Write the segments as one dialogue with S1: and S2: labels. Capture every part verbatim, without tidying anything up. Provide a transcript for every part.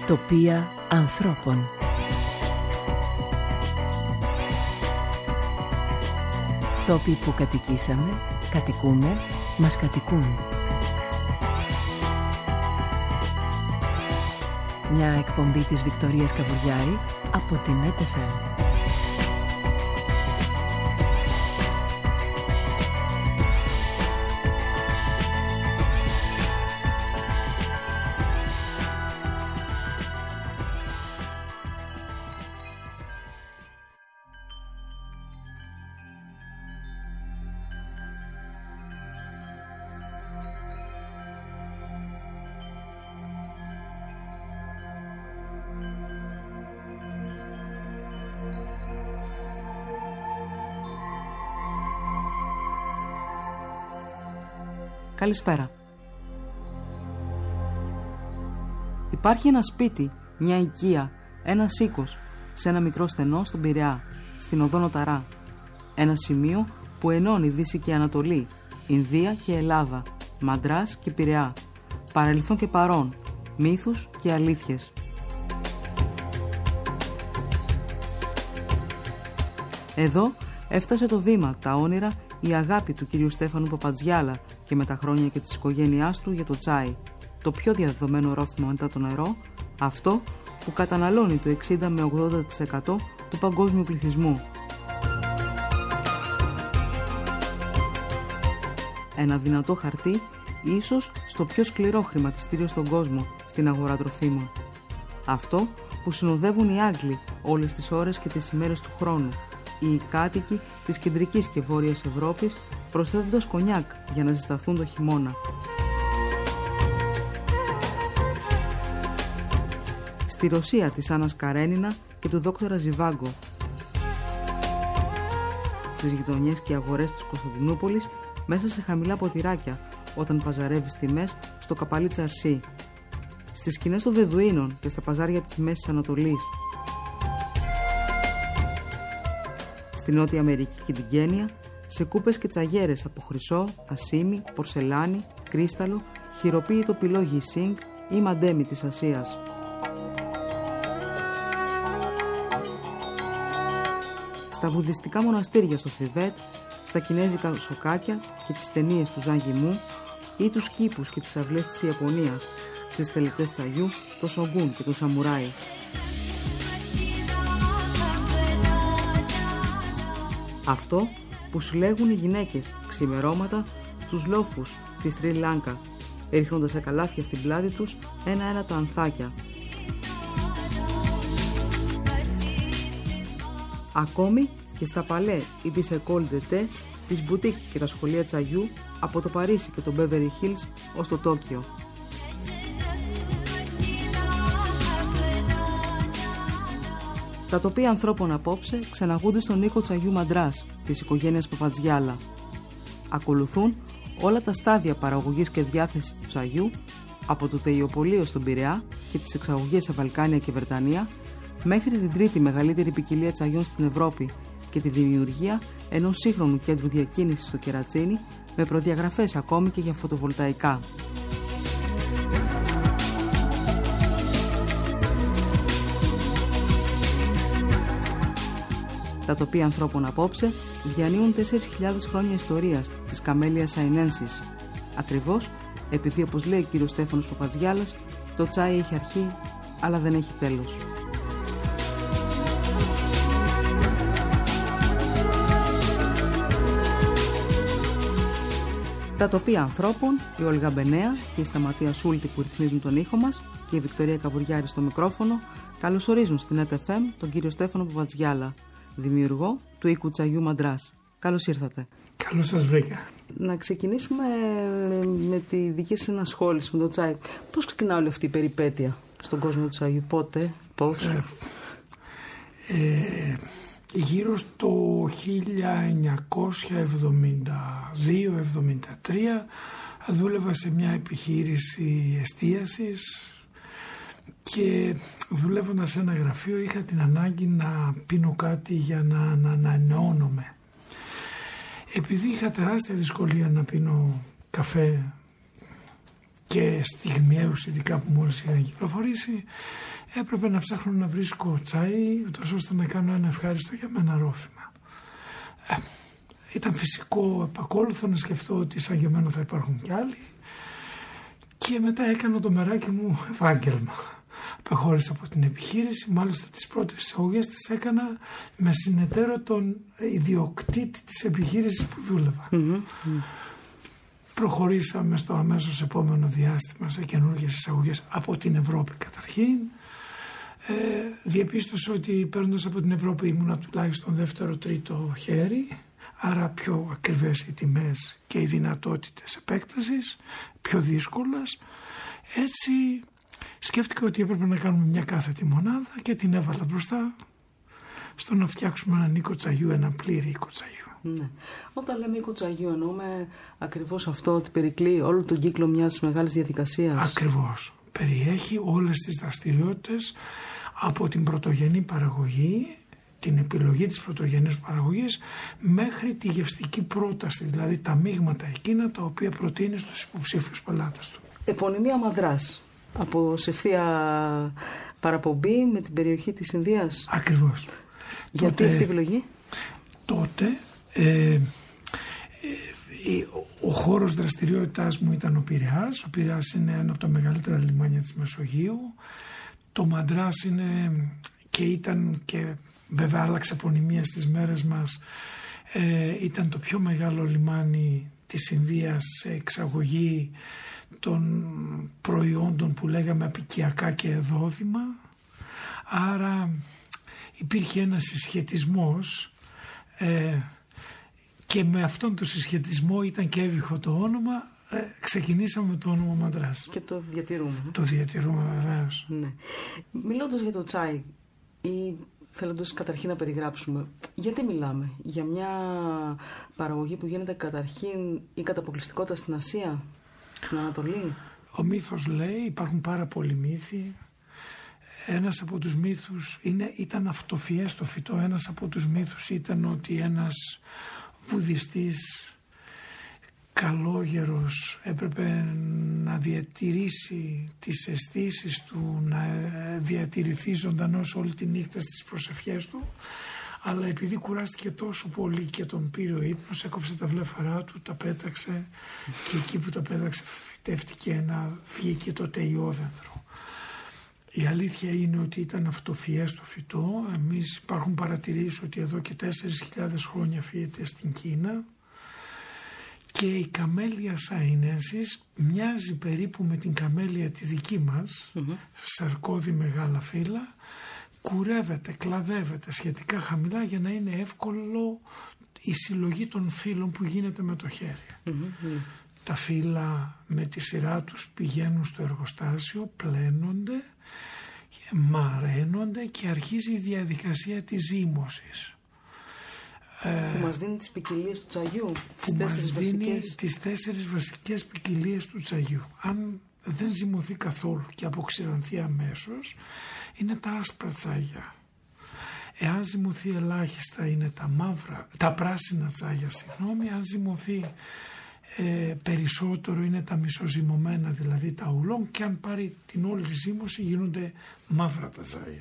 S1: Τοπία ανθρώπων. Τόποι που κατοικήσαμε, κατοικούμε, μας κατοικούν. Μια εκπομπή της Βικτωρίας Καβουριάη από την ΕΤ εφ εμ.
S2: Καλησπέρα. Υπάρχει ένα σπίτι, μια οικία, ένα οίκος σε ένα μικρό στενό στον Πειραιά, στην οδό Νοταρά. Ένα σημείο που ενώνει Δύση και Ανατολή, Ινδία και Ελλάδα, Μαντράς και Πειραιά, παρελθόν και παρόν, μύθους και αλήθειες. Εδώ έφτασε το βήμα, τα όνειρα, η αγάπη του κυρίου Στέφανου Παπατζιάλα και με τα χρόνια και της οικογένειάς του για το τσάι, το πιο διαδεδομένο ρόφημα μετά το νερό, αυτό που καταναλώνει το εξήντα με ογδόντα τοις εκατό του παγκόσμιου πληθυσμού. Ένα δυνατό χαρτί, ίσως στο πιο σκληρό χρηματιστήριο στον κόσμο, στην αγορά τροφίμων. Αυτό που συνοδεύουν οι Άγγλοι όλες τις ώρες και τις ημέρες του χρόνου, οι κάτοικοι της κεντρικής και βόρειας Ευρώπης, προσθέτοντας κονιάκ για να ζεσταθούν το χειμώνα. Στη Ρωσία της Άννας Καρένινα και του δόκτωρα Ζιβάγκο. Στις γειτονιές και αγορές της Κωνσταντινούπολης, μέσα σε χαμηλά ποτηράκια, όταν παζαρεύεις τιμές στο καπαλί Τσαρσί. Στις σκηνές των Βεδουίνων και στα παζάρια της Μέσης Ανατολής. Στη Νότια Αμερική και την Κένια, σε κούπες και τσαγέρες από χρυσό, ασίμι, πορσελάνη, κρίσταλο, χειροποίητο πυλό Γισίνγκ ή μαντέμι της Ασίας. Στα βουδιστικά μοναστήρια στο Θιβέτ, στα κινέζικα σοκάκια και τις ταινίες του Ζαν Γιμού ή τους κήπους και τις αυλές της Ιαπωνίας, στις τελετές τσαγιού, το Σογκούν και το Σαμουράι. Αυτό που συλλέγουν οι γυναίκες ξημερώματα στους λόφους της Σρι Λάνκα, ρίχνοντας σε καλάθια στην πλάτη τους ένα-ένα τα ανθάκια. Ακόμη και στα παλέ ή τις École d'été, τις μπουτίκ και τα σχολεία τσαγιού από το Παρίσι και το Beverly Hills ως το Τόκιο. Τα τοπία ανθρώπων απόψε ξεναγούνται στον οίκο τσαγιού Μαντράς της οικογένειας Παπατζιάλα. Ακολουθούν όλα τα στάδια παραγωγής και διάθεσης του τσαγιού, από το τελειοπωλείο στον Πειραιά και τις εξαγωγές σε Βαλκάνια και Βρετανία, μέχρι την τρίτη μεγαλύτερη ποικιλία τσαγιών στην Ευρώπη και τη δημιουργία ενός σύγχρονου κέντρου διακίνησης στο Κερατσίνι, με προδιαγραφές ακόμη και για φωτοβολταϊκά. Τα τοπία ανθρώπων απόψε διανύουν τέσσερις χιλιάδες χρόνια ιστορίας της Καμέλιας Σαϊνένσης. Ακριβώς επειδή, όπως λέει ο κύριος Στέφανος Παπατζιάλας, το τσάι έχει αρχή, αλλά δεν έχει τέλος. Τα τοπία ανθρώπων, η Όλγα Μπενέα και η Σταματία Σούλτη που ρυθμίζουν τον ήχο μας και η Βικτωρία Καβουριάρη στο μικρόφωνο, καλωσορίζουν στην ΕΤ εφ εμ τον κύριο Στέφανο Παπατζιάλα, δημιουργό του οίκου τσαγιού Μαντράς. Καλώς ήρθατε.
S3: Καλώς σας βρήκα.
S2: Να ξεκινήσουμε με τη δική σας ενασχόληση με το τσάι. Πώς ξεκινά όλη αυτή η περιπέτεια στον κόσμο του τσαγιού, πότε, πώς?
S3: Ε, ε, γύρω στο χίλια εννιακόσια εβδομήντα δύο εβδομήντα τρία δούλευα σε μια επιχείρηση εστίασης και δουλεύοντας σε ένα γραφείο είχα την ανάγκη να πίνω κάτι για να, να, να εννοώνομαι. Επειδή είχα τεράστια δυσκολία να πίνω καφέ και στιγμιαίους ειδικά που μόλις είχαν κυκλοφορήσει, έπρεπε να ψάχνω να βρίσκω τσάι ούτως ώστε να κάνω ένα ευχάριστο για μένα ρόφημα. Ε, ήταν φυσικό επακόλουθο να σκεφτώ ότι σαν και εμένα θα υπάρχουν κι άλλοι, και μετά έκανα το μεράκι μου επάγγελμα. Απεχώρησα από την επιχείρηση, μάλιστα τις πρώτες εισαγωγές τις έκανα με συνεταίρο τον ιδιοκτήτη της επιχείρησης που δούλευα. Mm-hmm. Προχωρήσαμε στο αμέσως επόμενο διάστημα σε καινούργιες εισαγωγές από την Ευρώπη καταρχήν. Ε, διαπίστωσα ότι παίρνοντας από την Ευρώπη ήμουνα τουλάχιστον δεύτερο-τρίτο χέρι, άρα πιο ακριβές οι τιμές και οι δυνατότητες επέκτασης, πιο δύσκολες. Έτσι σκέφτηκα ότι έπρεπε να κάνουμε μια κάθετη μονάδα και την έβαλα μπροστά στο να φτιάξουμε έναν οίκο τσαγιού, ένα πλήρη οίκο τσαγιού.
S2: Ναι. Όταν λέμε οίκο τσαγιού εννοούμε ακριβώς αυτό, ότι περικλεί όλο τον κύκλο μιας μεγάλης διαδικασίας.
S3: Ακριβώς. Περιέχει όλες τις δραστηριότητες από την πρωτογενή παραγωγή, την επιλογή της πρωτογενής παραγωγής, μέχρι τη γευστική πρόταση, δηλαδή τα μείγματα εκείνα τα οποία προτείνει στους υποψήφιους πελάτες του.
S2: Επωνυμία Μαντράς, από σε ευθεία παραπομπή με την περιοχή της Ινδίας.
S3: Ακριβώς.
S2: Γιατί τότε, αυτή η επιλογή?
S3: Τότε ε, ε, ο χώρος δραστηριότητάς μου ήταν ο Πειραιάς. Ο Πειραιάς είναι ένα από τα μεγαλύτερα λιμάνια της Μεσογείου. Το Μαντράς είναι και ήταν, και βέβαια άλλαξε επωνυμία στις μέρες μας, ε, ήταν το πιο μεγάλο λιμάνι της Ινδίας σε εξαγωγή των προϊόντων που λέγαμε απικιακά και εδόδημα. Άρα υπήρχε ένας συσχετισμός, ε, και με αυτόν τον συσχετισμό ήταν και έβυχο το όνομα. Ε, ξεκινήσαμε με το όνομα Μαντράς.
S2: Και το διατηρούμε.
S3: Το διατηρούμε βεβαίως.
S2: Ναι. Μιλώντας για το τσάι, ή θέλοντας καταρχήν να περιγράψουμε, γιατί μιλάμε? Για μια παραγωγή που γίνεται καταρχήν ή κατά αποκλειστικότητα στην Ασία, στην Ανατολή?
S3: Ο μύθος λέει, υπάρχουν πάρα πολλοί μύθοι. Ένας από τους μύθους είναι, ήταν αυτοφιές το φυτό. Ένας από τους μύθους ήταν ότι ένας βουδιστής καλόγερος έπρεπε να διατηρήσει τις αισθήσεις του, να διατηρηθεί ζωντανός όλη τη νύχτα στις προσευχές του, αλλά επειδή κουράστηκε τόσο πολύ και τον πήρε ο ύπνος, έκοψε τα βλέφαρά του, τα πέταξε και εκεί που τα πέταξε φυτεύτηκε ένα, βγήκε το τεϊόδενδρο. Η αλήθεια είναι ότι ήταν αυτοφιές το φυτό. Εμείς υπάρχουν παρατηρήσεις ότι εδώ και τέσσερις χιλιάδες χρόνια φύεται στην Κίνα. Και η καμέλια σαΐνενσις μοιάζει περίπου με την καμέλια τη δική μας, mm-hmm. σαρκώδη μεγάλα φύλλα, κουρεύεται, κλαδεύεται σχετικά χαμηλά για να είναι εύκολο η συλλογή των φύλλων που γίνεται με το χέρι. Mm-hmm. Τα φύλλα με τη σειρά τους πηγαίνουν στο εργοστάσιο, πλένονται, μαραίνονται και αρχίζει η διαδικασία της ζύμωσης.
S2: Που μας δίνει τις ποικιλίες του τσαγιού, τις
S3: που
S2: τέσσερις
S3: μας δίνει
S2: βασικές.
S3: τις τέσσερις βασικές ποικιλίες του τσαγιού. Αν δεν ζυμωθεί καθόλου και αποξηρανθεί αμέσως, είναι τα άσπρα τσάγια. Εάν ζυμωθεί ελάχιστα είναι τα μαύρα, τα πράσινα τσάγια, συγγνώμη. Αν ζυμωθεί ε, περισσότερο είναι τα μισοζυμωμένα, δηλαδή τα ουλόν, και αν πάρει την όλη ζύμωση γίνονται μαύρα τα τσάγια.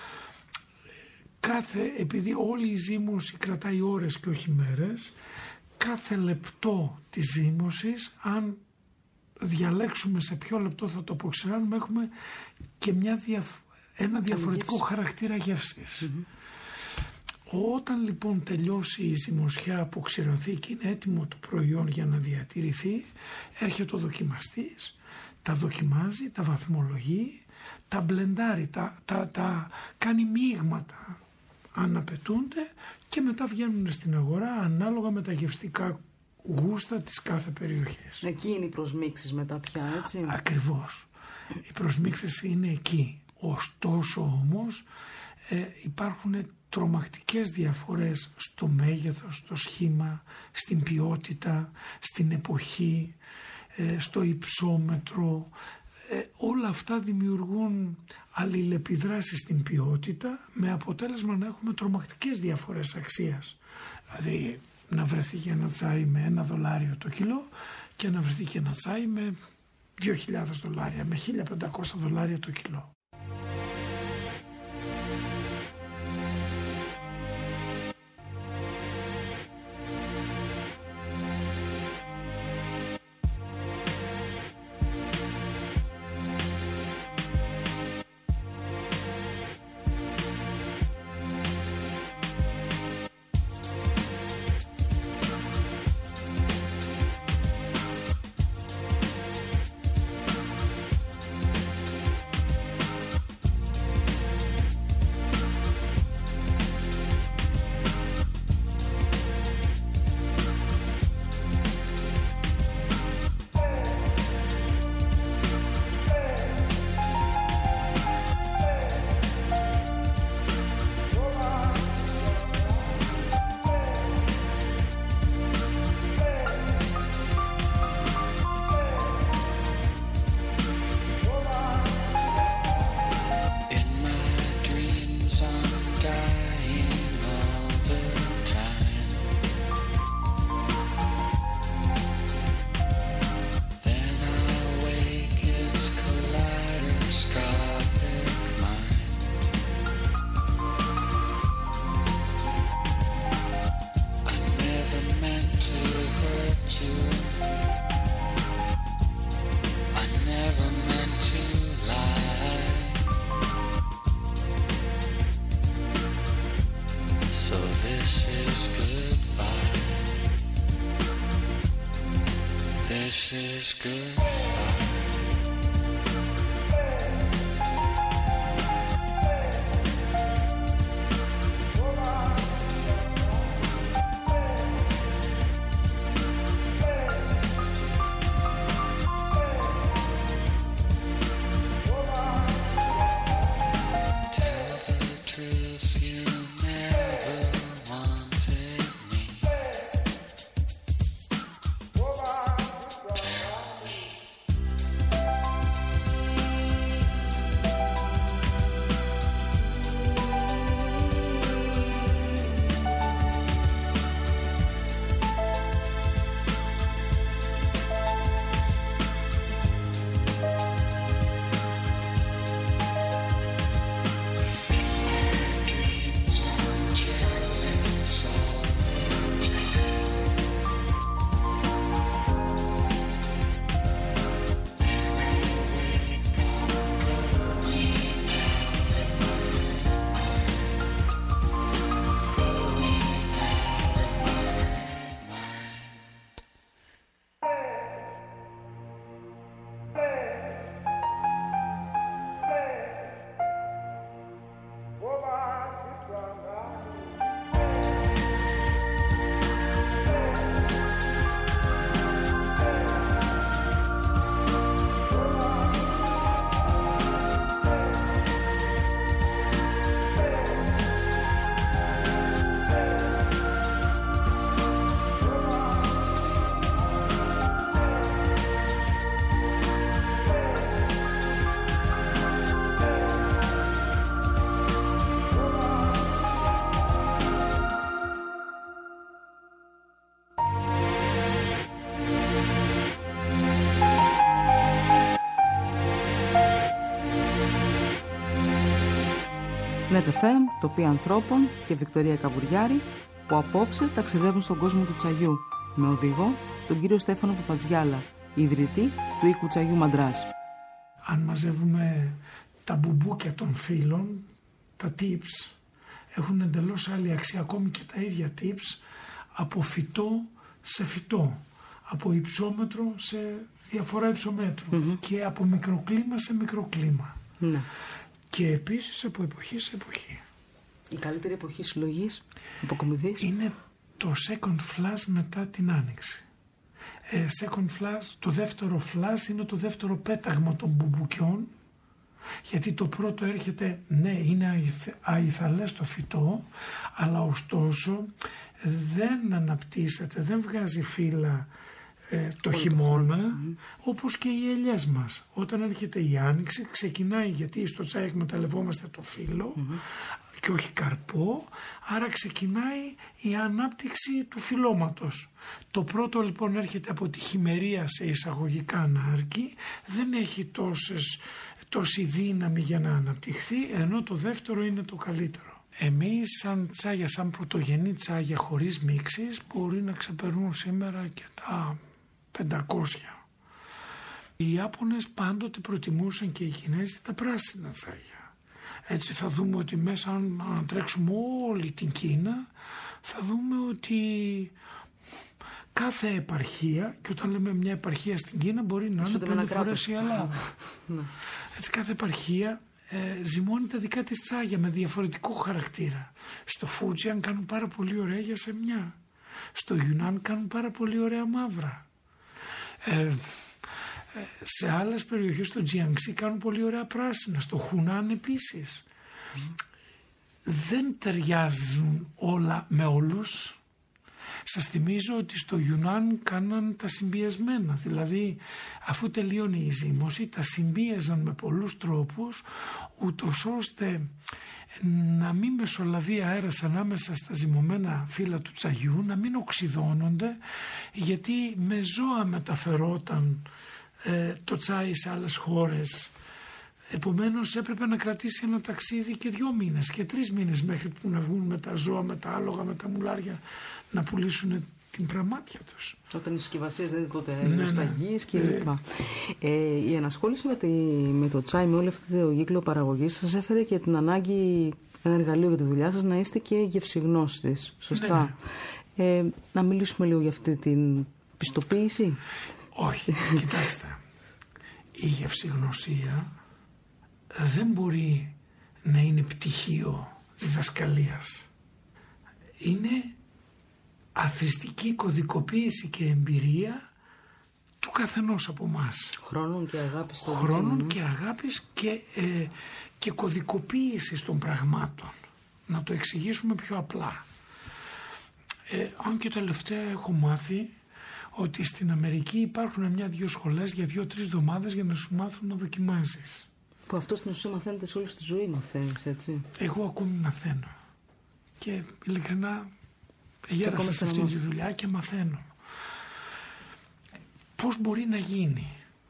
S3: Κάθε, επειδή όλη η ζύμωση κρατάει ώρες και όχι μέρες, κάθε λεπτό της ζύμωσης, αν διαλέξουμε σε ποιο λεπτό θα το αποξηράνουμε, έχουμε και μια διαφ... ένα διαφορετικό γεύση. Χαρακτήρα γεύσης. Mm-hmm. Όταν λοιπόν τελειώσει η ζυμωσιά, αποξηρωθεί και είναι έτοιμο το προϊόν για να διατηρηθεί, έρχεται ο δοκιμαστής, τα δοκιμάζει, τα βαθμολογεί, τα μπλεντάρει, τα, τα, τα κάνει μείγματα αν απαιτούνται και μετά βγαίνουν στην αγορά ανάλογα με τα γευστικά γούστα της κάθε περιοχής.
S2: Εκεί είναι οι προσμίξεις μετά πια, έτσι?
S3: Ακριβώς. Οι προσμίξεις είναι εκεί. Ωστόσο όμως ε, υπάρχουν τρομακτικές διαφορές στο μέγεθος, στο σχήμα, στην ποιότητα, στην εποχή, ε, στο υψόμετρο. Ε, όλα αυτά δημιουργούν αλληλεπιδράσεις στην ποιότητα, με αποτέλεσμα να έχουμε τρομακτικές διαφορές αξίας. Δηλαδή να βρεθεί και ένα τσάι με ένα δολάριο το κιλό και να βρεθεί και ένα τσάι με δύο χιλιάδες δολάρια με χίλια πεντακόσια δολάρια το κιλό.
S4: This is good.
S2: Νετεφέμ, τοπία ανθρώπων και Βικτωρία Καβουριάρη, που απόψε ταξιδεύουν στον κόσμο του τσαγιού, με οδηγό τον κύριο Στέφανο Παπατζιάλα, ιδρυτή του οίκου τσαγιού Μαντράς.
S3: Αν μαζεύουμε τα μπουμπούκια των φύλων, τα tips έχουν εντελώς άλλη αξία, ακόμη και τα ίδια tips, από φυτό σε φυτό, από υψόμετρο σε διαφορά υψομέτρου mm-hmm. και από μικροκλίμα σε μικροκλίμα. Mm-hmm. Και επίσης από εποχή σε εποχή.
S2: Η καλύτερη εποχή συλλογής, αποκομιδής,
S3: είναι το second flash μετά την Άνοιξη. Ε, second flash, το δεύτερο flash είναι το δεύτερο πέταγμα των μπουμπουκιών, γιατί το πρώτο έρχεται, ναι, είναι αϊθαλές το φυτό, αλλά ωστόσο δεν αναπτύσσεται, δεν βγάζει φύλλα ε, το χειμώνα, mm-hmm. όπως και οι ελιές μας. Όταν έρχεται η Άνοιξη ξεκινάει, γιατί στο τσάι εκμεταλλευόμαστε το φύλλο, mm-hmm. και όχι καρπό, άρα ξεκινάει η ανάπτυξη του φυλλώματος. Το πρώτο λοιπόν έρχεται από τη χειμερία σε εισαγωγικά ανάρκη, δεν έχει τόσες, τόση δύναμη για να αναπτυχθεί, ενώ το δεύτερο είναι το καλύτερο. Εμείς σαν τσάγια, σαν πρωτογενή τσάγια χωρίς μίξεις, μπορεί να ξεπερνούν σήμερα και τα πεντακόσια. Οι Ιάπωνες πάντοτε προτιμούσαν και οι Κινέζοι τα πράσινα τσάγια. Έτσι θα δούμε ότι μέσα, αν ανατρέξουμε όλη την Κίνα, θα δούμε ότι κάθε επαρχία, και όταν λέμε μια επαρχία στην Κίνα μπορεί να είναι πέντε φορές η Ελλάδα. Έτσι κάθε επαρχία ε, ζυμώνει τα δικά της τσάγια με διαφορετικό χαρακτήρα. Στο Φούτζιαν κάνουν πάρα πολύ ωραία για σεμιά. Στο Γιουνάν κάνουν πάρα πολύ ωραία μαύρα. Ε, σε άλλες περιοχές, στο Τζιάνγκσι, κάνουν πολύ ωραία πράσινα, στο Χουνάν επίσης. Mm. Δεν ταιριάζουν όλα με όλους. Σας θυμίζω ότι στο Γιουνάν κάναν τα συμπιεσμένα, δηλαδή αφού τελείωνε η ζύμωση τα συμπίεζαν με πολλούς τρόπους, ούτως ώστε να μην μεσολαβεί αέρας ανάμεσα στα ζυμωμένα φύλλα του τσαγιού, να μην οξυδώνονται, γιατί με ζώα μεταφερόταν ε, το τσάι σε άλλες χώρες. Επομένως έπρεπε να κρατήσει ένα ταξίδι και δύο μήνες και τρεις μήνες μέχρι που να βγουν με τα ζώα, με τα άλογα, με τα μουλάρια να πουλήσουν την πραμάτια τους.
S2: Όταν οι συσκευασίες δεν είναι τότε
S3: ναι,
S2: νοσταγίες και λοιπά. Ε, ε, η ενασχόληση με, τη, με το τσάι, με όλο αυτό το κύκλο παραγωγής, σας έφερε και την ανάγκη, ένα εργαλείο για τη δουλειά σας, να είστε και γευσιγνώστης. Σωστά. Ναι, ναι. Ε, να μιλήσουμε λίγο για αυτή την πιστοποίηση.
S3: Όχι, κοιτάξτε. Η γευσιγνωσία δεν μπορεί να είναι πτυχίο διδασκαλίας. Είναι αθρηστική κωδικοποίηση και εμπειρία του καθενός από εμάς.
S2: Χρόνων και αγάπης.
S3: Χρόνων και αγάπης και, ε, και κωδικοποίηση των πραγμάτων. Να το εξηγήσουμε πιο απλά. Ε, αν και τελευταία έχω μάθει ότι στην Αμερική υπάρχουν μια-δυο σχολές για δύο-τρεις εβδομάδες για να σου μάθουν να δοκιμάζεις.
S2: Που αυτό στην ουσία μαθαίνετε σε όλη τη ζωή, μαθαίνεις, έτσι.
S3: Εγώ ακόμη μαθαίνω. Και ειλικρινά γέρασα σε αυτή τη δουλειά και μαθαίνω. Πώς μπορεί να γίνει?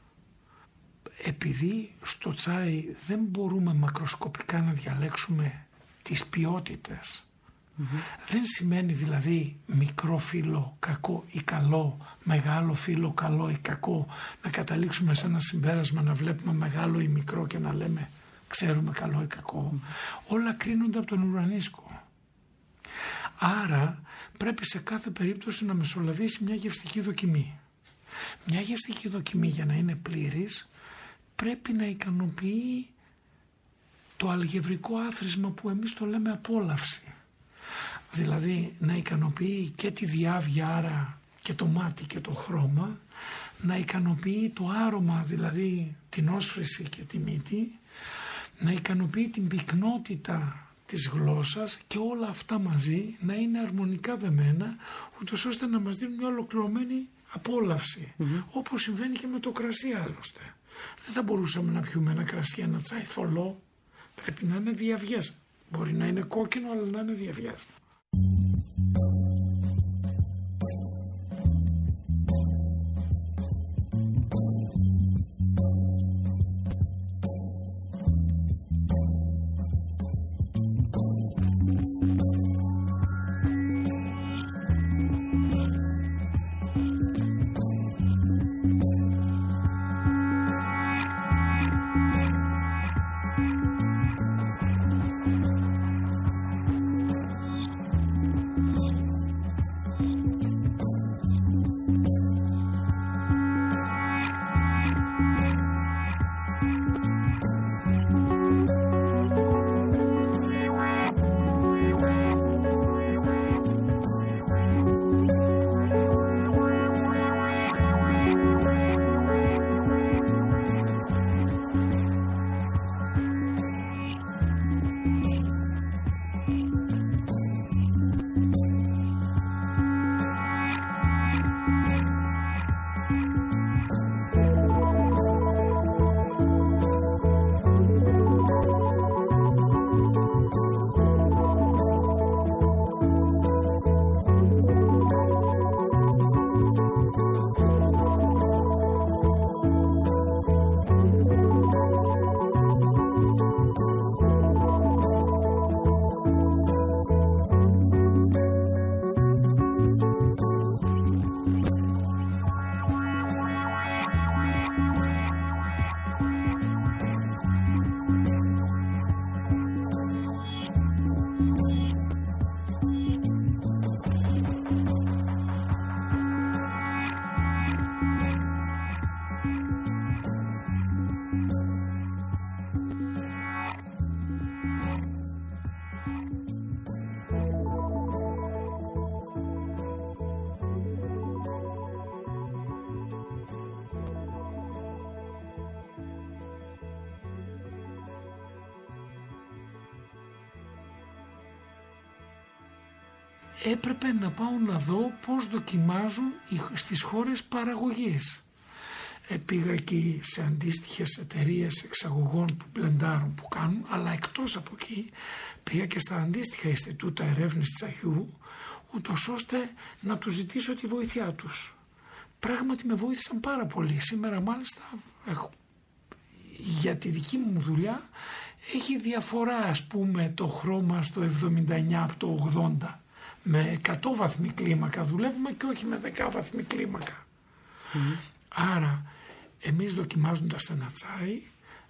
S3: Επειδή στο τσάι δεν μπορούμε μακροσκοπικά να διαλέξουμε τις ποιότητες. Mm-hmm. Δεν σημαίνει δηλαδή μικρό φύλλο κακό ή καλό, μεγάλο φύλλο καλό ή κακό, να καταλήξουμε σε ένα συμπέρασμα να βλέπουμε μεγάλο ή μικρό και να λέμε ξέρουμε καλό ή κακό. Mm-hmm. Όλα κρίνονται από τον ουρανίσκο. Άρα πρέπει σε κάθε περίπτωση να μεσολαβήσει μια γευστική δοκιμή. Μια γευστική δοκιμή, για να είναι πλήρης, πρέπει να ικανοποιεί το αλγευρικό άθροισμα που εμείς το λέμε απόλαυση. Δηλαδή να ικανοποιεί και τη διάβια, άρα και το μάτι και το χρώμα, να ικανοποιεί το άρωμα, δηλαδή την όσφρηση και τη μύτη, να ικανοποιεί την πυκνότητα της γλώσσας και όλα αυτά μαζί να είναι αρμονικά δεμένα, ούτως ώστε να μας δίνουν μια ολοκληρωμένη απόλαυση. Mm-hmm. Όπως συμβαίνει και με το κρασί άλλωστε. Δεν θα μπορούσαμε να πιούμε ένα κρασί, ένα τσάι θολό. Πρέπει να είναι διαβιές. Μπορεί να είναι κόκκινο, αλλά να είναι διαβιές. έπρεπε να πάω να δω πώς δοκιμάζουν στις χώρες παραγωγής. Ε, πήγα εκεί σε αντίστοιχες εταιρείες εξαγωγών που μπλεντάρουν, που κάνουν, αλλά εκτός από εκεί πήγα και στα αντίστοιχα Ινστιτούτα Ερεύνης Τσαγιού, ούτως ώστε να τους ζητήσω τη βοήθειά τους. Πράγματι με βοήθησαν πάρα πολύ. Σήμερα μάλιστα έχω, για τη δική μου δουλειά έχει διαφορά, ας πούμε, το χρώμα στο εβδομήντα εννιά από το ογδόντα. Με εκατό βαθμή κλίμακα δουλεύουμε και όχι με δέκα βαθμή κλίμακα. Mm. Άρα εμείς δοκιμάζοντας ένα τσάι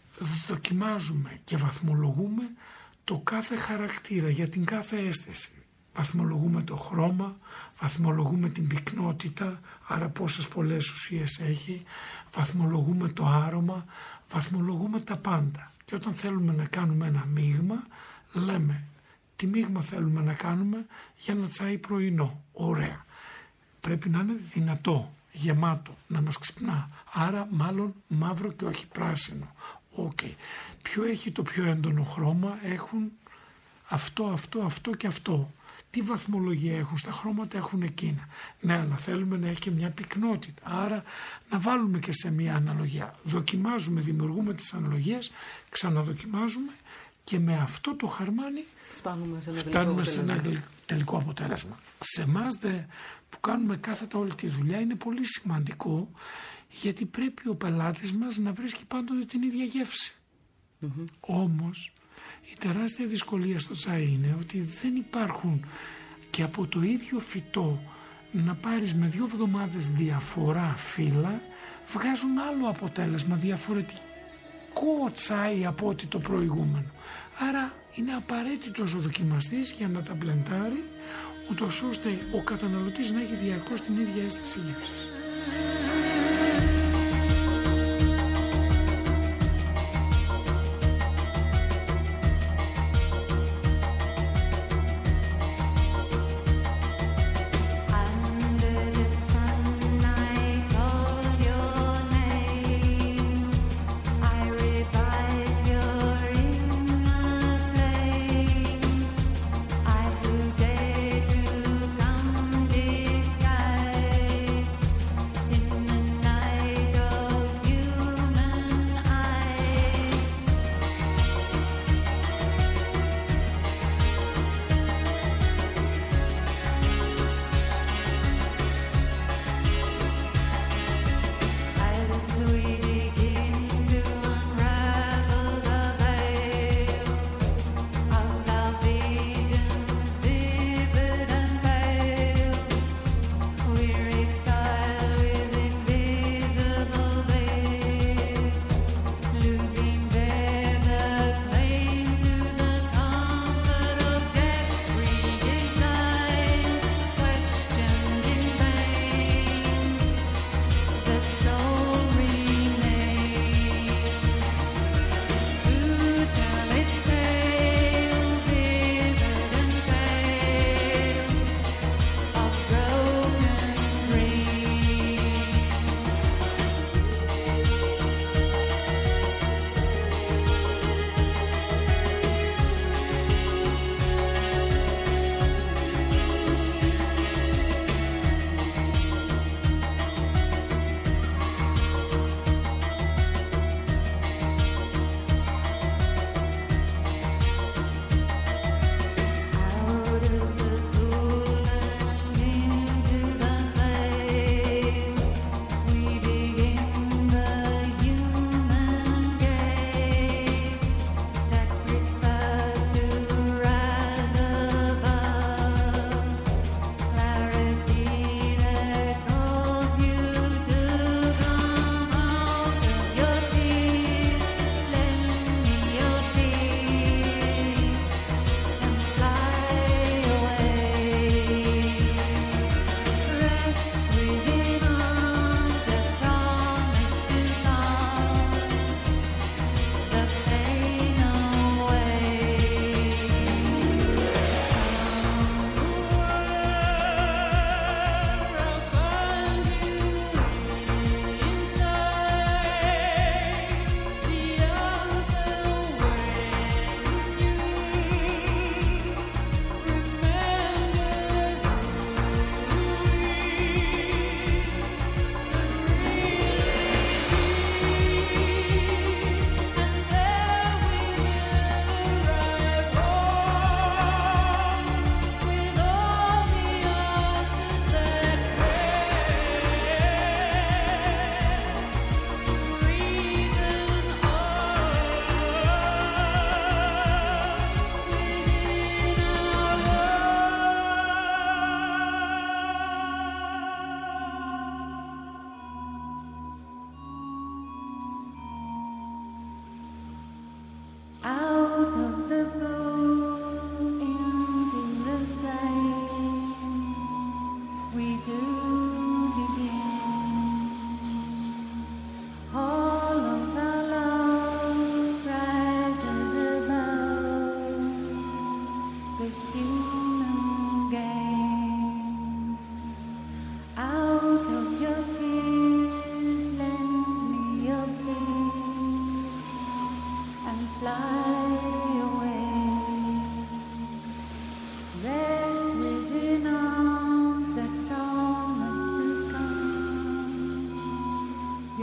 S3: δοκιμάζουμε και βαθμολογούμε το κάθε χαρακτήρα για την κάθε αίσθηση. Βαθμολογούμε το χρώμα, βαθμολογούμε την πυκνότητα, άρα πόσες πολλές ουσίες έχει, βαθμολογούμε το άρωμα, βαθμολογούμε τα πάντα. Και όταν θέλουμε να κάνουμε ένα μείγμα, λέμε τι μείγμα θέλουμε να κάνουμε για ένα τσάι πρωινό. Ωραία. Πρέπει να είναι δυνατό, γεμάτο, να μας ξυπνά. Άρα μάλλον μαύρο και όχι πράσινο. Okay. Ποιο έχει το πιο έντονο χρώμα? Έχουν αυτό, αυτό, αυτό και αυτό. Τι βαθμολογία έχουν στα χρώματα? Έχουν εκείνα. Ναι, αλλά θέλουμε να έχει και μια πυκνότητα. Άρα να βάλουμε και σε μια αναλογία. Δοκιμάζουμε, δημιουργούμε τις αναλογίες, ξαναδοκιμάζουμε και με αυτό το χαρμάνι φτάνουμε σε ένα, φτάνουμε σε ένα τελικό αποτέλεσμα. Σε εμάς δε που κάνουμε κάθετα όλη τη δουλειά είναι πολύ σημαντικό, γιατί πρέπει ο πελάτης μας να βρίσκει πάντοτε την ίδια γεύση. Mm-hmm. Όμως η τεράστια δυσκολία στο τσάι είναι ότι δεν υπάρχουν και από το ίδιο φυτό να πάρεις με δύο εβδομάδες διαφορά φύλλα, βγάζουν άλλο αποτέλεσμα, διαφορετικό τσάι από ό,τι το προηγούμενο. Άρα είναι απαραίτητος ο δοκιμαστής για να τα μπλεντάρει, ούτως ώστε ο καταναλωτής να έχει διαρκώς την ίδια αίσθηση γεύσης.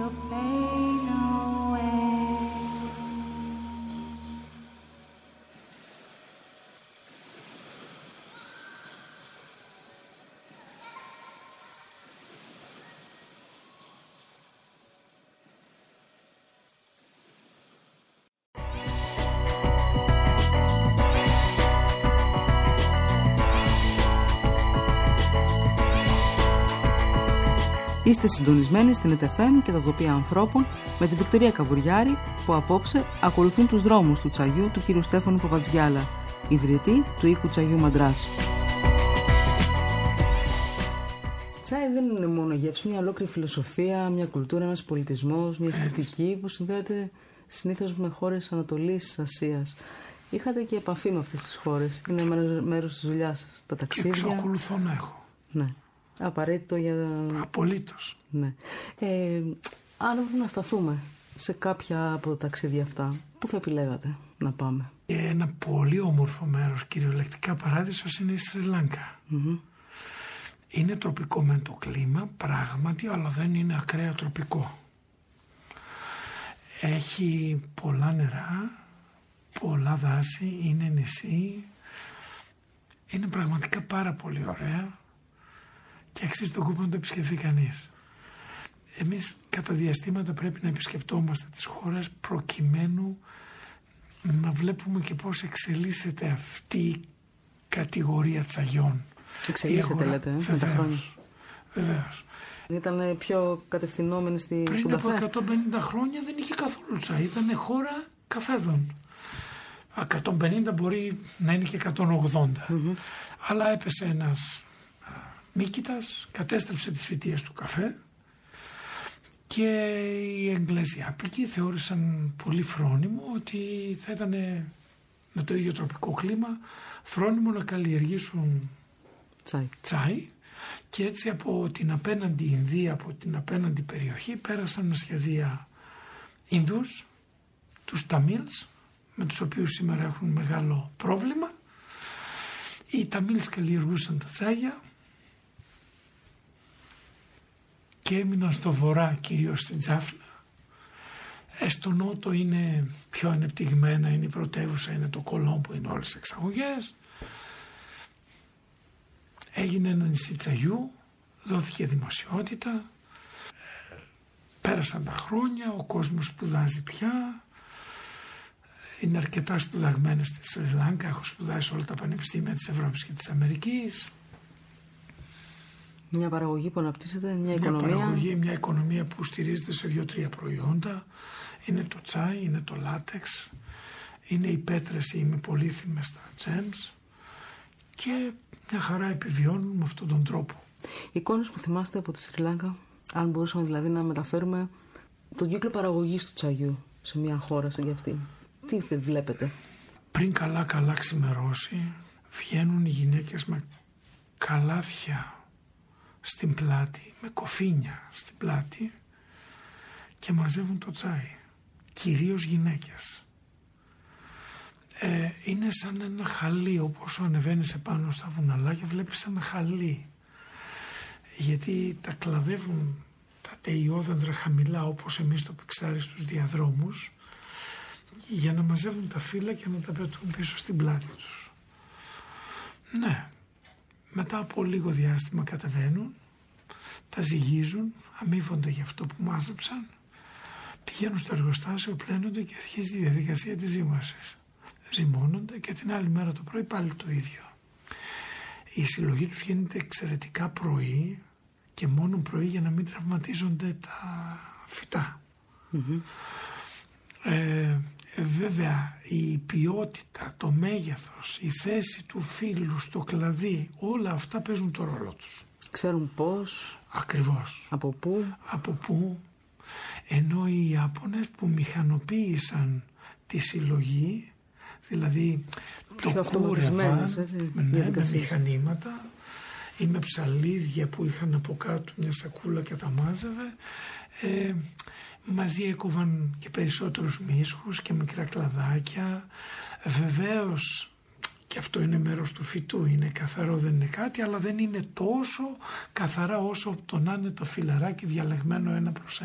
S2: Είστε συντονισμένοι στην ΕΤ Εφ Εμ και τα τοπία ανθρώπων με τη Βικτωρία Καβουριάρη, που απόψε ακολουθούν τους δρόμους του τσαγιού του κ. Στέφανου Παπατζιάλα, ιδρυτή του οίκου Τσαγιού Μαντράς. Τσάι δεν είναι μόνο γεύση, μια ολόκληρη φιλοσοφία, μια κουλτούρα, ένας πολιτισμός, μια αισθητική που συνδέεται συνήθως με χώρες Ανατολής, Ασίας. Είχατε και επαφή με αυτές τις χώρες. Είναι μέρος της δουλειάς σας. Τα ταξίδια.
S3: Και εξακολουθώ να έχω.
S2: Ναι. Απαραίτητο για...
S3: Απολύτως.
S2: Ναι. Ε, αν πρέπει να σταθούμε σε κάποια από τα ταξίδια αυτά, πού θα επιλέγατε να πάμε?
S3: Και ένα πολύ όμορφο μέρος, κυριολεκτικά παράδεισος, είναι η Σρι Λάγκα. Mm-hmm. Είναι τροπικό με το κλίμα, πράγματι, αλλά δεν είναι ακραία τροπικό. Έχει πολλά νερά, πολλά δάση, είναι νησί. Είναι πραγματικά πάρα πολύ ωραία και αξίζει τον κόπο να το επισκεφθεί κανείς. Εμείς κατά διαστήματα πρέπει να επισκεπτόμαστε τις χώρες προκειμένου να βλέπουμε και πώς εξελίσσεται αυτή η κατηγορία τσαγιών.
S2: Εξελίσσεται λέτε, ε, με τα χρόνια.
S3: Βεβαίως.
S2: Ήταν πιο κατευθυνόμενη στη
S3: Πριν
S2: στον
S3: από
S2: καφέ.
S3: εκατόν πενήντα χρόνια δεν είχε καθόλου τσάι, ήταν χώρα καφέδων. εκατόν πενήντα μπορεί να είναι και εκατόν ογδόντα. Mm-hmm. Αλλά έπεσε ένας α, μύκητας, κατέστρεψε τις φυτείες του καφέ και οι Εγγλέζιάπικοι θεώρησαν πολύ φρόνιμο ότι θα ήταν με το ίδιο τροπικό κλίμα φρόνιμο να καλλιεργήσουν
S2: τσάι.
S3: τσάι και έτσι από την απέναντι Ινδία, από την απέναντι περιοχή πέρασαν με σχεδία Ινδούς, τους Ταμίλς, με τους οποίους σήμερα έχουν μεγάλο πρόβλημα. Οι Ταμίλς καλλιεργούσαν τα τσάγια και έμειναν στο βορρά, κυρίως στην Τζάφνα. Ε, στο νότο είναι πιο ανεπτυγμένα, είναι η πρωτεύουσα, είναι το Κολόμπο, είναι όλες τις εξαγωγές. Έγινε ένα νησί τσαγιού, δόθηκε δημοσιότητα, πέρασαν τα χρόνια, ο κόσμος σπουδάζει πια, είναι αρκετά σπουδαγμένοι στη Σρι Λάγκα, έχω σπουδάσει όλα τα πανεπιστήμια της Ευρώπης και της Αμερικής.
S2: Μια παραγωγή που αναπτύσσεται, μια,
S3: μια
S2: οικονομία.
S3: Μια παραγωγή, μια οικονομία που στηρίζεται σε δύο-τρία προϊόντα. Είναι το τσάι, είναι το λάτεξ, είναι οι πέτρες, οι ημιπολίθιμες, τα gems και μια χαρά επιβιώνουν με αυτόν τον τρόπο.
S2: Εικόνες που θυμάστε από τη Σρι Λάγκα, αν μπορούσαμε δηλαδή να μεταφέρουμε τον κύκλο παραγωγής του τσαγιού σε μια χώρα σαν αυτή. Τι βλέπετε?
S3: Πριν καλά καλά ξημερώσει βγαίνουν οι γυναίκες με καλάθια στην πλάτη, με κοφίνια στην πλάτη και μαζεύουν το τσάι. Κυρίως γυναίκες. Ε, είναι σαν ένα χαλί, όπως ανεβαίνεις επάνω στα βουναλάκια βλέπεις ένα χαλί. Γιατί τα κλαδεύουν τα τεϊόδεντρα χαμηλά όπως εμείς το πιξάρι στους διαδρόμους για να μαζεύουν τα φύλλα και να τα πετούν πίσω στην πλάτη τους. Ναι, μετά από λίγο διάστημα κατεβαίνουν, τα ζυγίζουν, αμείβονται για αυτό που μάζεψαν, πηγαίνουν στο εργοστάσιο, πλένονται και αρχίζει η διαδικασία της ζύμωσης. Ζυμώνονται και την άλλη μέρα το πρωί πάλι το ίδιο. Η συλλογή τους γίνεται εξαιρετικά πρωί και μόνο πρωί για να μην τραυματίζονται τα φυτά. Mm-hmm. Ε, βέβαια η ποιότητα, το μέγεθος, η θέση του φύλλου στο κλαδί, όλα αυτά παίζουν το ρόλο τους.
S2: Ξέρουν πώς.
S3: Ακριβώς.
S2: Από πού.
S3: Από πού. Ενώ οι Ιάπωνες που μηχανοποίησαν τη συλλογή, δηλαδή το κούρευαν ναι, με μηχανήματα ή με ψαλίδια που είχαν από κάτω μια σακούλα και τα μάζευε, ε, μαζί έκοβαν και περισσότερους μίσχους και μικρά κλαδάκια. Βεβαίως και αυτό είναι μέρος του φυτού, είναι καθαρό, δεν είναι κάτι, αλλά δεν είναι τόσο καθαρά όσο το να είναι το φυλαράκι διαλεγμένο ένα προς ένα.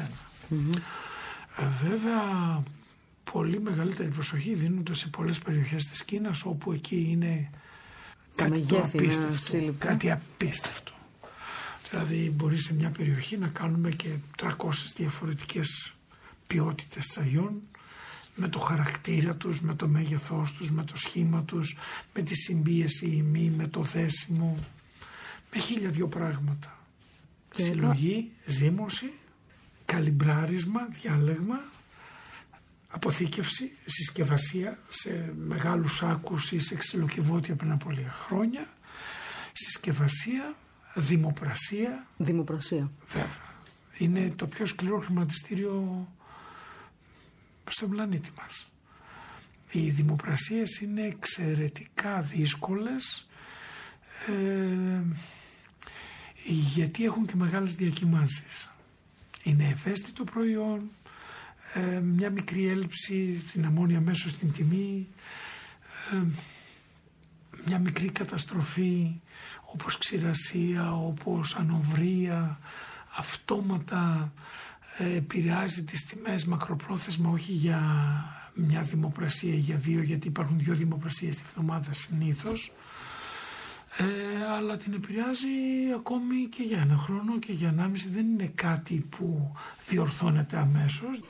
S2: Mm-hmm.
S3: Ε, βέβαια, πολύ μεγαλύτερη προσοχή δίνονται σε πολλές περιοχές της Κίνας, όπου εκεί είναι
S2: τα
S3: κάτι το απίστευτο.
S2: σύλληπτα.
S3: Κάτι απίστευτο. Δηλαδή μπορεί σε μια περιοχή να κάνουμε και τριακόσιες διαφορετικές ποιότητες τσαγιών, με το χαρακτήρα τους, με το μέγεθός τους, με το σχήμα τους, με τη συμπίεση ή μη, με το δέσιμο, με χίλια δυο πράγματα. Και συλλογή, ζύμωση, καλυμπράρισμα, διάλεγμα, αποθήκευση, συσκευασία σε μεγάλους σάκους ή σε ξυλοκιβώτια πριν από λίγα χρόνια, συσκευασία, δημοπρασία.
S2: Δημοπρασία.
S3: Βέβαια. Είναι το πιο σκληρό χρηματιστήριο στον πλανήτη μας. Οι δημοπρασίες είναι εξαιρετικά δύσκολες, ε, γιατί έχουν και μεγάλες διακυμάνσεις. Είναι ευαίσθητο προϊόν, ε, μια μικρή έλλειψη την αμμόνια μέσω στην τιμή, ε, μια μικρή καταστροφή όπως ξηρασία, όπως ανοβρία, αυτόματα ε, επηρεάζει τις τιμές μακροπρόθεσμα, όχι για μια δημοπρασία ή για δύο, γιατί υπάρχουν δύο δημοπρασίες τη βδομάδα συνήθως, ε, αλλά την επηρεάζει ακόμη και για ένα χρόνο και για ενάμιση. Δεν είναι κάτι που διορθώνεται αμέσως.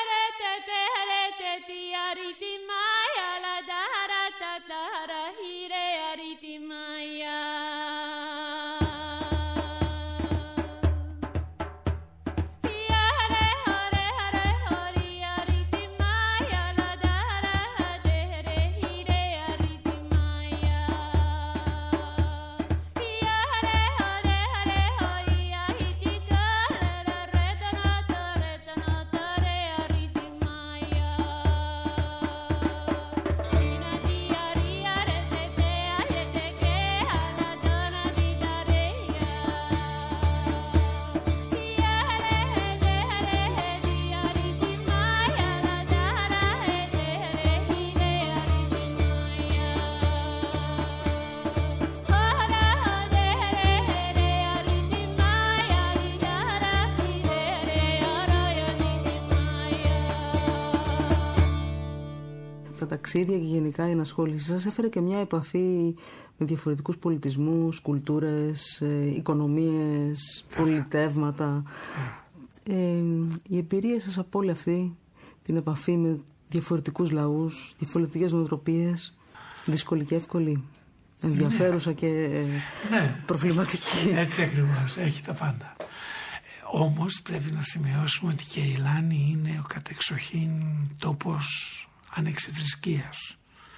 S2: Ταξίδια και γενικά η ενασχόληση σας έφερε και μια επαφή με διαφορετικούς πολιτισμούς, κουλτούρες, οικονομίες, πολιτεύματα. Ε, η εμπειρία σας από όλη αυτή την επαφή με διαφορετικούς λαούς, διαφορετικές νοοτροπίες, δύσκολη και εύκολη, ενδιαφέρουσα, ναι, και ναι, προβληματική.
S3: Έτσι ακριβώς, έχει τα πάντα. Ε, όμως πρέπει να σημειώσουμε ότι και η Λάνη είναι ο κατεξοχήν τόπος ανεξιθρησκείας.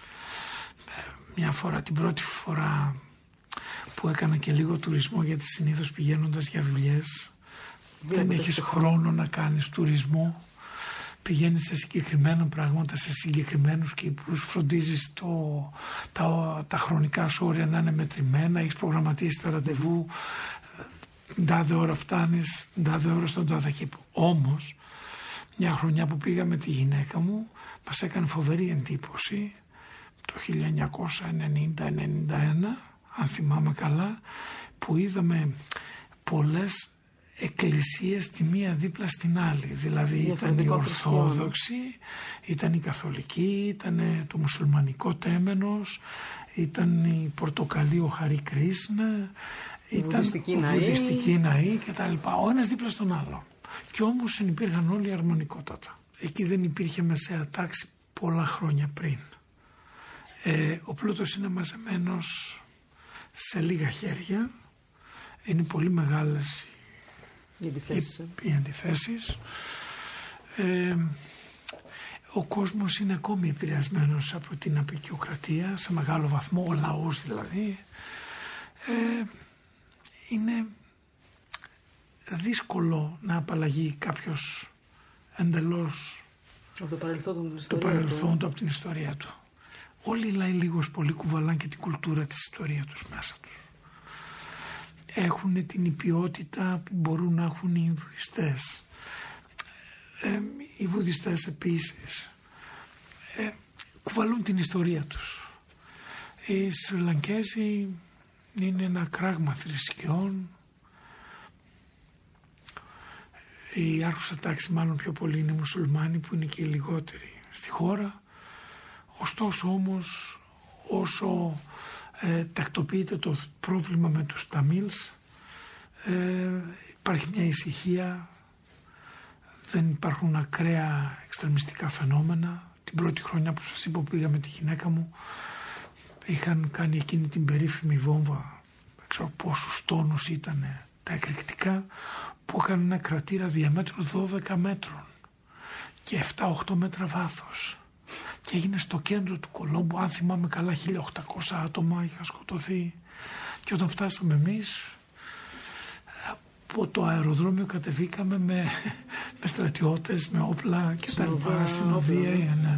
S3: Μια φορά, την πρώτη φορά που έκανα και λίγο τουρισμό, γιατί συνήθως πηγαίνοντας για δουλειές δεν, δεν έχεις χρόνο να κάνεις τουρισμό, πηγαίνεις σε συγκεκριμένα πράγματα, σε συγκεκριμένους κήπους, φροντίζεις το, τα, τα χρονικά σου όρια να είναι μετρημένα, έχεις προγραμματίσει τα ραντεβού, τάδε ώρα φτάνεις, τάδε ώρα στον τάδε κήπο. Όμως μια χρονιά που πήγα με τη γυναίκα μου, μας έκανε φοβερή εντύπωση το χίλια εννιακόσια ενενήντα ενενήντα ένα, αν θυμάμαι καλά, που είδαμε πολλές εκκλησίες τη μία δίπλα στην άλλη. Δηλαδή ήταν η Ορθόδοξη, ήταν η Καθολική, ήταν το μουσουλμανικό τέμενος, ήταν η Πορτοκαλί, ο Χαρί Κρίσνα, ήταν η βουδιστική ναή κτλ. Ο ένας δίπλα στον άλλο. Και όμως υπήρχαν όλοι αρμονικότατα. Εκεί δεν υπήρχε μεσαία τάξη πολλά χρόνια πριν. Ε, ο πλούτος είναι μαζεμένος σε λίγα χέρια. Είναι πολύ μεγάλες
S2: οι αντιθέσεις.
S3: Οι, οι αντιθέσεις. Ε, ο κόσμος είναι ακόμη επηρεασμένος από την αποικιοκρατία, σε μεγάλο βαθμό, ο λαός δηλαδή. Ε, είναι δύσκολο να απαλλαγεί κάποιος εντελώς
S2: από το παρελθόν,
S3: το παρελθόν του, από την ιστορία του. Όλοι οι λαοί λίγος πολύ κουβαλάνε και την κουλτούρα της ιστορίας τους μέσα τους. Έχουν την υπιότητα που μπορούν να έχουν οι Ινδουιστές. Ε, οι Βουδιστές επίσης. Ε, κουβαλούν την ιστορία τους. Οι Σρι-Λανκέζοι είναι ένα κράγμα θρησκειών. Η άρχουσα τάξη μάλλον πιο πολύ είναι οι μουσουλμάνοι, που είναι και οι λιγότεροι στη χώρα. Ωστόσο όμως, όσο ε, τακτοποιείται το πρόβλημα με τους Ταμίλς, ε, υπάρχει μια ησυχία, δεν υπάρχουν ακραία εξτρεμιστικά φαινόμενα. Την πρώτη χρονιά που σας είπα που πήγα με τη γυναίκα μου, είχαν κάνει εκείνη την περίφημη βόμβα, δεν ξέρω πόσους τόνους ήταν τα εκρηκτικά, που είχαν ένα κρατήρα διαμέτρου δώδεκα μέτρων και επτά οκτώ μέτρα βάθος, και έγινε στο κέντρο του Κολόμπου. Αν θυμάμαι καλά, χίλια οκτακόσια άτομα είχαν σκοτωθεί. Και όταν φτάσαμε εμείς, από το αεροδρόμιο κατεβήκαμε με, με στρατιώτες, με όπλα και τα λοιπά, συνοδεία. Ναι.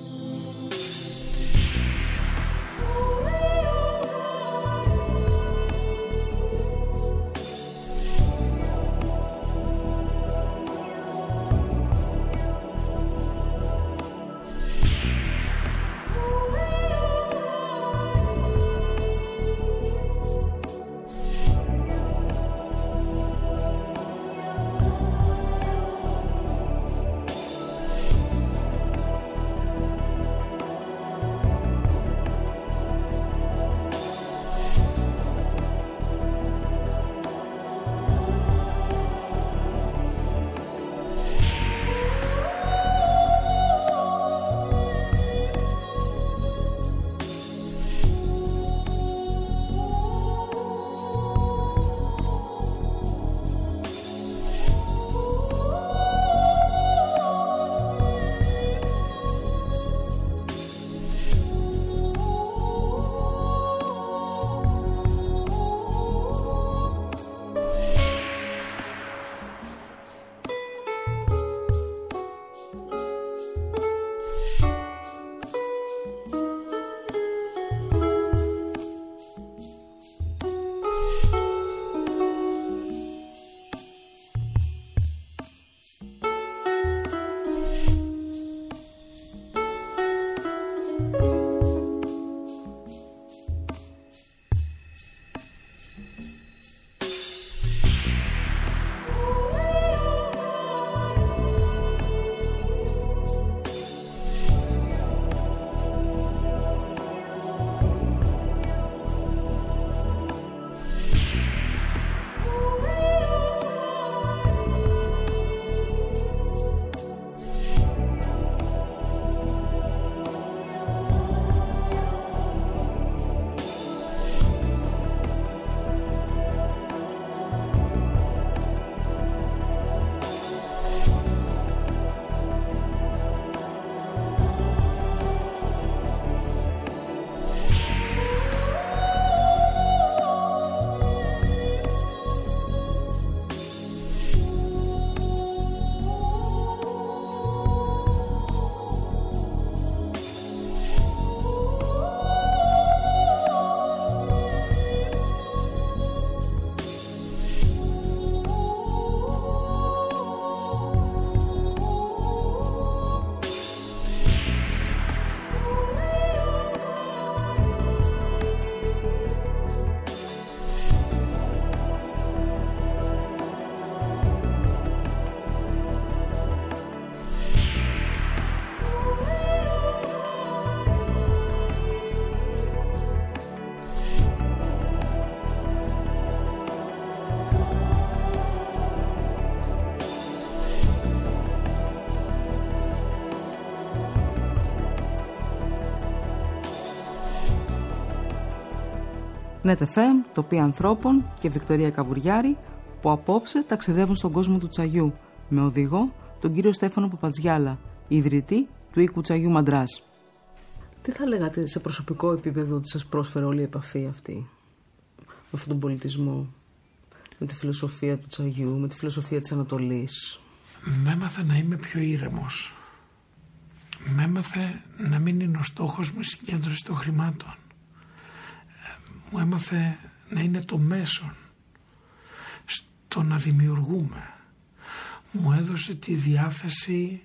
S2: Net εφ εμ, Τοπία Ανθρώπων και Βικτωρία Καβουριάρη, που απόψε ταξιδεύουν στον κόσμο του τσαγιού, με οδηγό τον κύριο Στέφανο Παπατζιάλα, ιδρυτή του οίκου τσαγιού Μαντράς. Τι θα λέγατε σε προσωπικό επίπεδο ότι σας πρόσφερε όλη η επαφή αυτή με αυτόν τον πολιτισμό, με τη φιλοσοφία του τσαγιού, με τη φιλοσοφία της Ανατολής?
S3: Με έμαθε να είμαι πιο ήρεμος. Με έμαθε να μην είναι ο στόχος μου η συγκέντρωση των χρημάτων. Μου έμαθε να είναι το μέσον στο να δημιουργούμε. Μου έδωσε τη διάθεση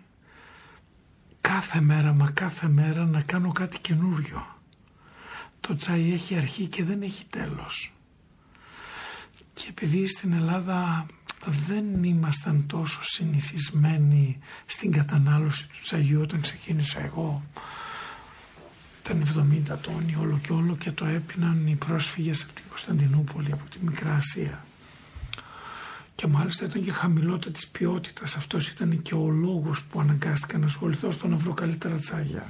S3: κάθε μέρα, μα κάθε μέρα να κάνω κάτι καινούριο. Το τσάι έχει αρχή και δεν έχει τέλος. Και επειδή στην Ελλάδα δεν ήμασταν τόσο συνηθισμένοι στην κατανάλωση του τσαγιού. Όταν ξεκίνησα εγώ ήταν εβδομήντα τόνοι όλο και όλο και το έπιναν οι πρόσφυγες από την Κωνσταντινούπολη, από τη Μικρά Ασία. Και μάλιστα ήταν και χαμηλότερης ποιότητας. Αυτός ήταν και ο λόγος που αναγκάστηκα να ασχοληθώ στο να βρω καλύτερα τσάγια.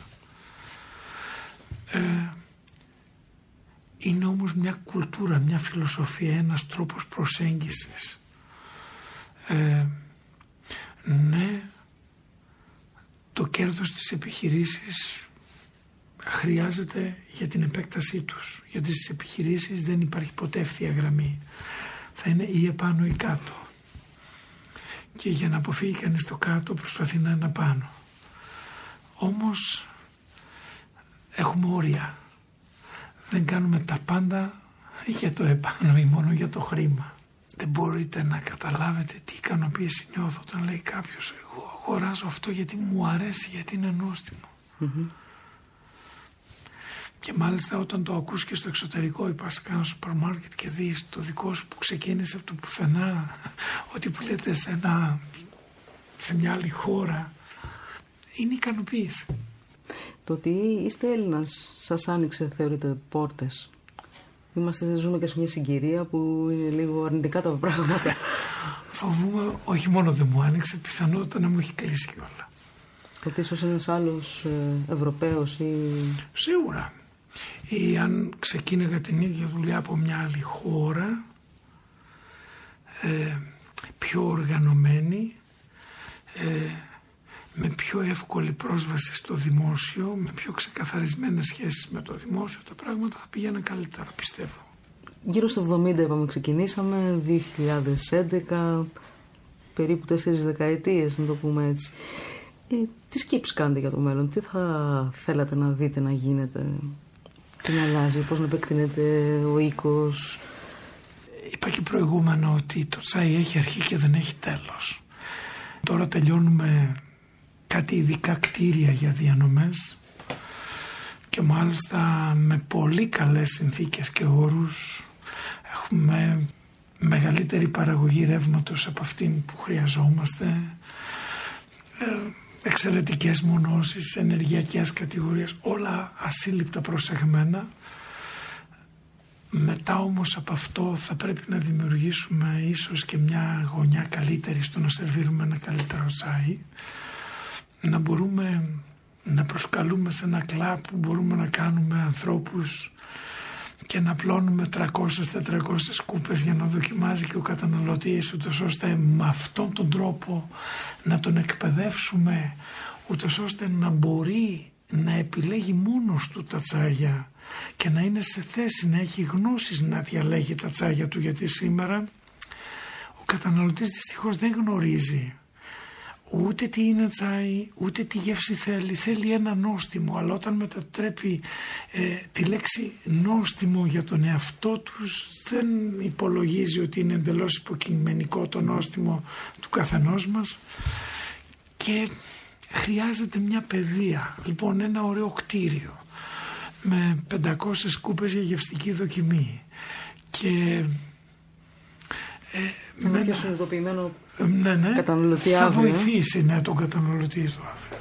S3: Ε, είναι όμως μια κουλτούρα, μια φιλοσοφία, ένας τρόπος προσέγγισης. Ε, ναι, το κέρδος της επιχειρήσης χρειάζεται για την επέκτασή τους, γιατί στις επιχειρήσεις δεν υπάρχει ποτέ ευθεία γραμμή, θα είναι ή επάνω ή κάτω, και για να αποφύγει κανείς το κάτω προσπαθεί να είναι πάνω. Όμως έχουμε όρια, δεν κάνουμε τα πάντα για το επάνω ή μόνο για το χρήμα. Δεν μπορείτε να καταλάβετε τι ικανοποίηση νιώθω όταν λέει κάποιος εγώ αγοράζω αυτό γιατί μου αρέσει, γιατί είναι νόστιμο. Mm-hmm. Και μάλιστα όταν το ακούς και στο εξωτερικό, είπα σε κάνα σούπερ μάρκετ και δεις το δικό σου που ξεκίνησε από το πουθενά, ότι πουλείται σε, ένα, σε μια άλλη χώρα, είναι ικανοποίηση.
S2: Το ότι είστε Έλληνας σας άνοιξε, θεωρείτε, πόρτες? Είμαστε, ζούμε και σε μια συγκυρία που είναι λίγο αρνητικά τα πράγματα.
S3: Φοβούμαι, όχι μόνο δεν μου άνοιξε, πιθανότητα να μου έχει κλείσει κιόλα.
S2: Ότι ίσως ένας άλλος ε, Ευρωπαίος ή...
S3: Σίγουρα. Ή αν ξεκίνηγα την ίδια δουλειά από μια άλλη χώρα, ε, πιο οργανωμένη, ε, με πιο εύκολη πρόσβαση στο δημόσιο, με πιο ξεκαθαρισμένες σχέσεις με το δημόσιο, τα πράγματα θα πηγαίνουν καλύτερα, πιστεύω.
S2: Γύρω στο εβδομήντα είπαμε ξεκινήσαμε, δύο χιλιάδες έντεκα, περίπου τέσσερις δεκαετίες, να το πούμε έτσι. Ε, τι σκέψεις κάνετε για το μέλλον, τι θα θέλατε να δείτε να γίνεται, τι να αλλάζει, πώς να επεκτείνεται ο οίκος?
S3: Είπα και προηγούμενο ότι το τσάι έχει αρχή και δεν έχει τέλος. Τώρα τελειώνουμε κάτι ειδικά κτίρια για διανομές και μάλιστα με πολύ καλές συνθήκες και όρους. Έχουμε μεγαλύτερη παραγωγή ρεύματος από αυτήν που χρειαζόμαστε, εξαιρετικές μονώσεις, ενεργειακές κατηγορίες, όλα ασύλληπτα προσεγμένα. Μετά όμως από αυτό θα πρέπει να δημιουργήσουμε ίσως και μια γωνιά καλύτερη στο να σερβίρουμε ένα καλύτερο τσάι, να μπορούμε να προσκαλούμε σε ένα κλαμπ που μπορούμε να κάνουμε ανθρώπους και να πλώνουμε τριακόσιες με τετρακόσιες κούπες για να δοκιμάζει και ο καταναλωτής, ούτως ώστε με αυτόν τον τρόπο να τον εκπαιδεύσουμε, ούτως ώστε να μπορεί να επιλέγει μόνος του τα τσάγια και να είναι σε θέση να έχει γνώσεις να διαλέγει τα τσάγια του, γιατί σήμερα ο καταναλωτής δυστυχώς δεν γνωρίζει ούτε τι είναι τσάι, ούτε τι γεύση θέλει. Θέλει ένα νόστιμο, αλλά όταν μετατρέπει ε, τη λέξη νόστιμο για τον εαυτό τους, δεν υπολογίζει ότι είναι εντελώς υποκειμενικό το νόστιμο του καθενός μας και χρειάζεται μια παιδεία. Λοιπόν, ένα ωραίο κτίριο με πεντακόσιες κούπες για γευστική δοκιμή και
S2: ε, με ένα συνειδητοποιημένο
S3: ναι, ναι,
S2: καταναλωτή
S3: θα
S2: αύριο.
S3: βοηθήσει ναι, τον καταναλωτή στο αύριο.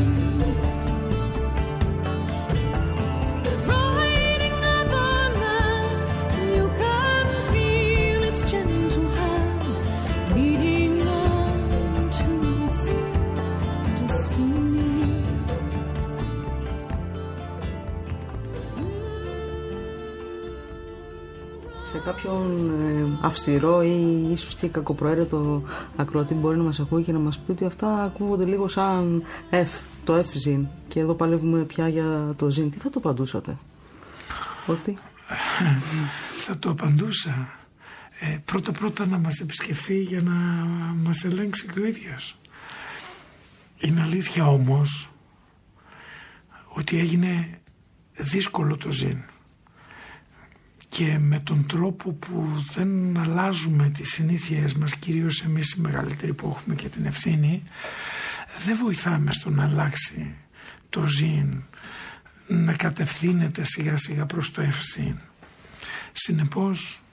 S2: Σε κάποιον ε, αυστηρό ή ίσως και κακοπροαίρετο ακροατή μπορεί να μας ακούει και να μας πει ότι αυτά ακούγονται λίγο σαν F, το F ζήν, και εδώ παλεύουμε πια για το ζήν. Τι θα το απαντούσατε? Ότι
S3: θα το απαντούσα ε, πρώτα πρώτα να μας επισκεφθεί για να μας ελέγξει και ο ίδιος. Είναι αλήθεια όμως ότι έγινε δύσκολο το ζήν, και με τον τρόπο που δεν αλλάζουμε τις συνήθειές μας, κυρίως εμείς οι μεγαλύτεροι που έχουμε και την ευθύνη, δεν βοηθάμε στο να αλλάξει το ζήν, να κατευθύνεται σιγά σιγά προς το ευσύν. Συνεπώς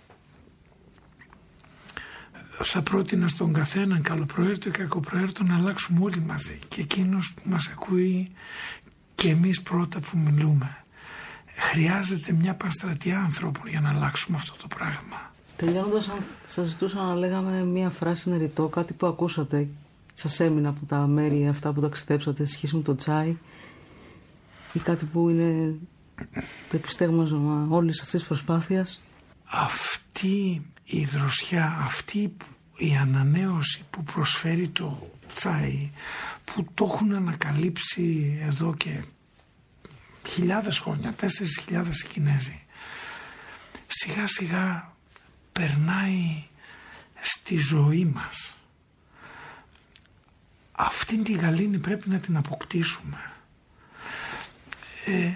S3: θα πρότεινα στον καθέναν, καλοπροαίρετο και κακοπροαίρετο, να αλλάξουμε όλοι μαζί, και εκείνος που μας ακούει και εμείς πρώτα που μιλούμε. Χρειάζεται μια πανστρατιά ανθρώπων για να αλλάξουμε αυτό το πράγμα.
S2: Τελειώνοντας, αν σας ζητούσα να λέγαμε μια φράση ρητό, κάτι που ακούσατε, σας έμεινε από τα μέρη αυτά που ταξιδέψατε σε σχέση με το τσάι, ή κάτι που είναι το επιστέγμα όλης αυτής της προσπάθειας.
S3: Αυτή η δροσιά, αυτή η ανανέωση που προσφέρει το τσάι, που το έχουν ανακαλύψει εδώ και χιλιάδες χρόνια, τέσσερις χιλιάδες Κινέζοι, σιγά σιγά περνάει στη ζωή μας. Αυτήν τη γαλήνη πρέπει να την αποκτήσουμε. Ε,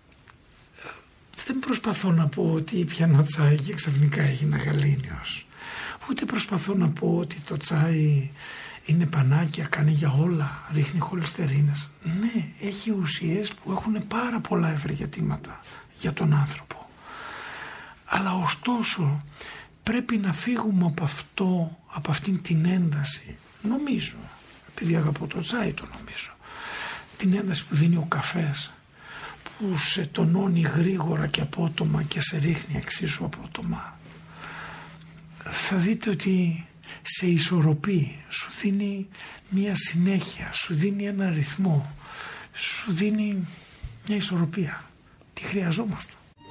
S3: δεν προσπαθώ να πω ότι πιάνω τσάι και ξαφνικά έγινα γαλήνιος. Ούτε προσπαθώ να πω ότι το τσάι είναι πανάκια, κάνει για όλα, ρίχνει χολυστερίνες. Ναι, έχει ουσίες που έχουν πάρα πολλά ευεργετήματα για τον άνθρωπο. Αλλά ωστόσο πρέπει να φύγουμε από αυτό, από αυτήν την ένταση. Νομίζω, επειδή αγαπώ το τσάι το νομίζω, την ένταση που δίνει ο καφές, που σε τονώνει γρήγορα και απότομα και σε ρίχνει εξίσου απότομα. Θα δείτε ότι σε ισορροπεί, σου δίνει μια συνέχεια, σου δίνει ένα ρυθμό, σου δίνει μια ισορροπία. Τι χρειαζόμαστε.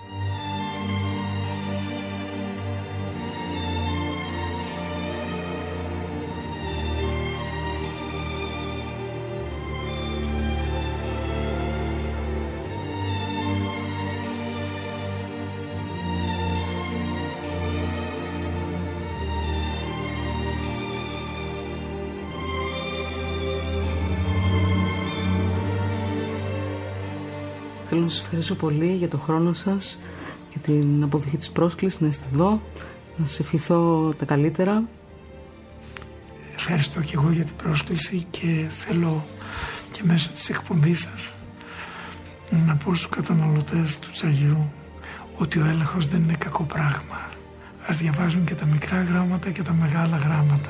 S2: Θέλω να σας ευχαριστήσω πολύ για το χρόνο σας, για την αποδοχή της πρόσκλησης, να είστε εδώ, να σας ευχηθώ τα καλύτερα.
S3: Ευχαριστώ και εγώ για την πρόσκληση, και θέλω και μέσω της εκπομπής σας να πω στους καταναλωτές του τσαγιού ότι ο έλεγχος δεν είναι κακό πράγμα. Ας διαβάζουν και τα μικρά γράμματα και τα μεγάλα γράμματα.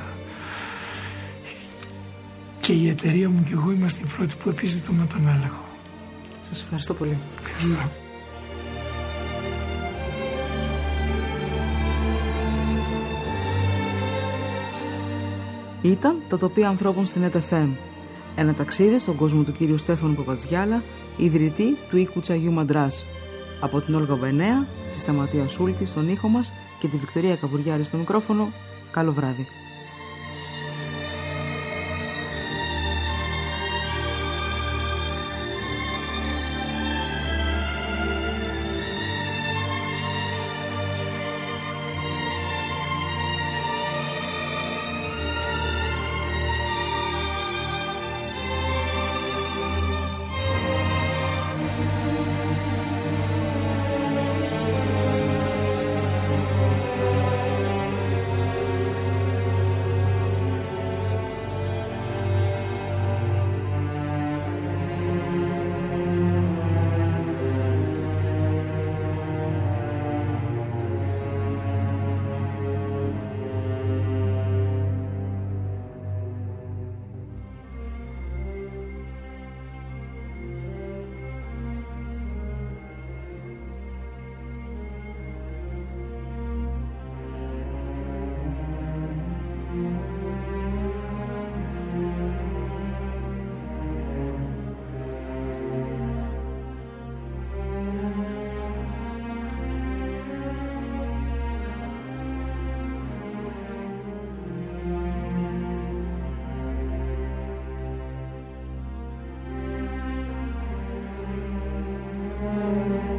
S3: Και η εταιρεία μου και εγώ είμαστε οι πρώτοι που επιζητούμε τον έλεγχο.
S2: Σας ευχαριστώ πολύ.
S3: Ευχαριστώ.
S2: Ήταν τα τοπία ανθρώπων στην ΕΤ Εφ Εμ. Ένα ταξίδι στον κόσμο του κύριου Στέφανου Παπατζιάλα, ιδρυτή του οίκου Τσαγιού Μαντράς. Από την Όλγα Μπενέα, τη Σταματία Σούλτη στον ήχο μας και τη Βικτωρία Καβουριάρη στο μικρόφωνο, καλό βράδυ.
S3: Thank you.